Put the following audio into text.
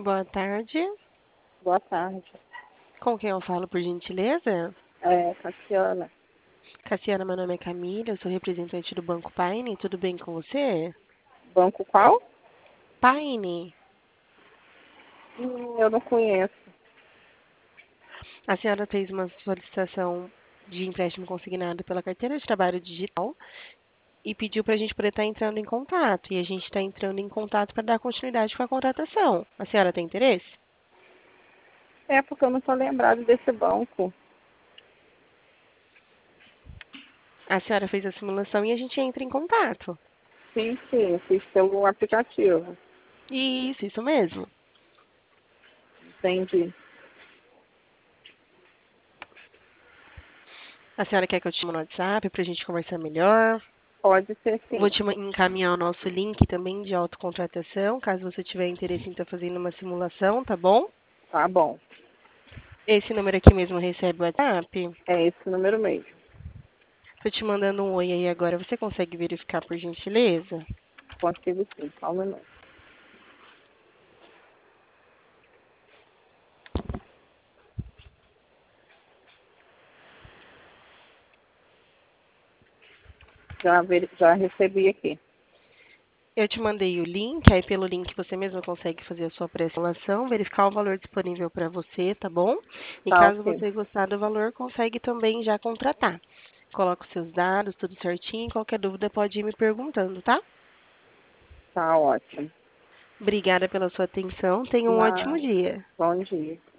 Boa tarde. Boa tarde. Com quem eu falo, por gentileza? Cassiana. Cassiana, meu nome é Camila, eu sou representante do Banco Paine. Tudo bem com você? Banco qual? Paine, Eu não conheço. a senhora fez uma solicitação de empréstimo consignado pela carteira de trabalho digital e pediu para a gente poder estar entrando em contato. E a gente está entrando em contato para dar continuidade com a contratação. A senhora tem interesse? É porque eu não estou lembrado desse banco. A senhora fez a simulação e a gente entra em contato. Sim, fiz pelo aplicativo. Isso mesmo. Entendi. A senhora quer que eu te mande no WhatsApp para a gente conversar melhor? Pode ser Vou sim. te encaminhar o nosso link também de autocontratação, caso você tiver interesse em estar fazendo uma simulação, tá bom? Tá bom. Esse número aqui mesmo recebe o WhatsApp. É esse número mesmo. Tô te mandando um oi aí agora. Você consegue verificar por gentileza? Consigo sim. Só um minuto. Já recebi aqui. Eu te mandei o link, aí pelo link você mesmo consegue fazer a sua pré-simulação, verificar o valor disponível para você, tá bom? E Tá caso ok. você gostar do valor, consegue também já contratar. Coloca os seus dados, tudo certinho, qualquer dúvida pode ir me perguntando, tá? Tá ótimo. Obrigada pela sua atenção, tenha um ótimo Mas, dia. bom dia.